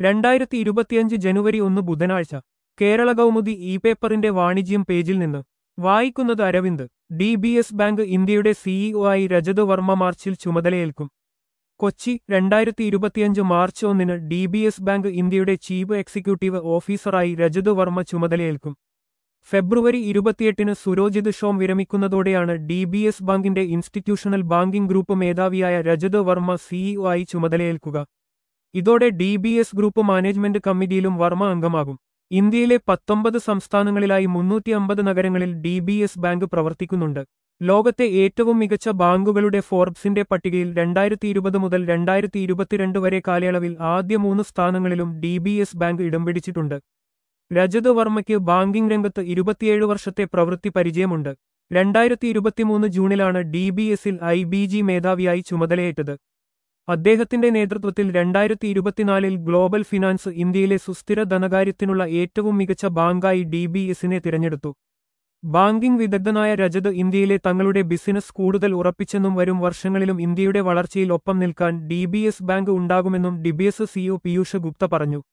2025 ജനുവരി 1 ബുധനാഴ്ച കേരള കൗമുദി ഇ പേപ്പറിന്റെ വാണിജ്യം പേജിൽ നിന്ന് വായിക്കുന്നത് അരവിന്ദ്. DBS ബാങ്ക് ഇന്ത്യയുടെ സിഇഒ ആയി രജത് വർമ്മ മാർച്ചിൽ ചുമതലയേൽക്കും. കൊച്ചി 2025 മാർച്ച് 1 DBS ബാങ്ക് ഇന്ത്യയുടെ ചീഫ് എക്സിക്യൂട്ടീവ് ഓഫീസറായി രജത് വർമ്മ ചുമതലയേൽക്കും. ഫെബ്രുവരി 28 സുരോജിത് ഷോം വിരമിക്കുന്നതോടെയാണ് DBS ബാങ്കിന്റെ ഇൻസ്റ്റിറ്റ്യൂഷണൽ ബാങ്കിംഗ് ഗ്രൂപ്പ് മേധാവിയായ രജത് വർമ്മ സിഇഒ ആയി ചുമതലയേൽക്കുക. ഇതോടെ DBS ഗ്രൂപ്പ് മാനേജ്മെന്റ് കമ്മിറ്റിയിലും വർമ്മ അംഗമാകും. ഇന്ത്യയിലെ 19 സംസ്ഥാനങ്ങളിലായി 350 നഗരങ്ങളിൽ DBS ബാങ്ക് പ്രവർത്തിക്കുന്നുണ്ട്. ലോകത്തെ ഏറ്റവും മികച്ച ബാങ്കുകളുടെ ഫോർബ്സിന്റെ പട്ടികയിൽ 2020 മുതൽ 2022 വരെ കാലയളവിൽ ആദ്യ 3 സ്ഥാനങ്ങളിലും DBS ബാങ്ക് ഇടം പിടിച്ചിട്ടുണ്ട്. രജത് വർമ്മയ്ക്ക് ബാങ്കിംഗ് രംഗത്ത് 27 വർഷത്തെ പ്രവൃത്തി പരിചയമുണ്ട്. 2023 ജൂണിലാണ് DBSൽ IBG മേധാവിയായി ചുമതലയേറ്റത്. അദ്ദേഹത്തിന്റെ നേതൃത്വത്തിൽ 2024 ഗ്ലോബൽ ഫിനാൻസ് ഇന്ത്യയിലെ സുസ്ഥിര ധനകാര്യത്തിനുള്ള ഏറ്റവും മികച്ച ബാങ്കായി DBSനെ തിരഞ്ഞെടുത്തു. ബാങ്കിംഗ് വിദഗ്ധനായ രജത് ഇന്ത്യയിലെ തങ്ങളുടെ ബിസിനസ് കൂടുതൽ ഉറപ്പിച്ചെന്നും വരും വർഷങ്ങളിലും ഇന്ത്യയുടെ വളർച്ചയിൽ ഒപ്പം നിൽക്കാൻ DBS ബാങ്ക് ഉണ്ടാകുമെന്നും DBS CEO പീയൂഷ് ഗുപ്ത പറഞ്ഞു.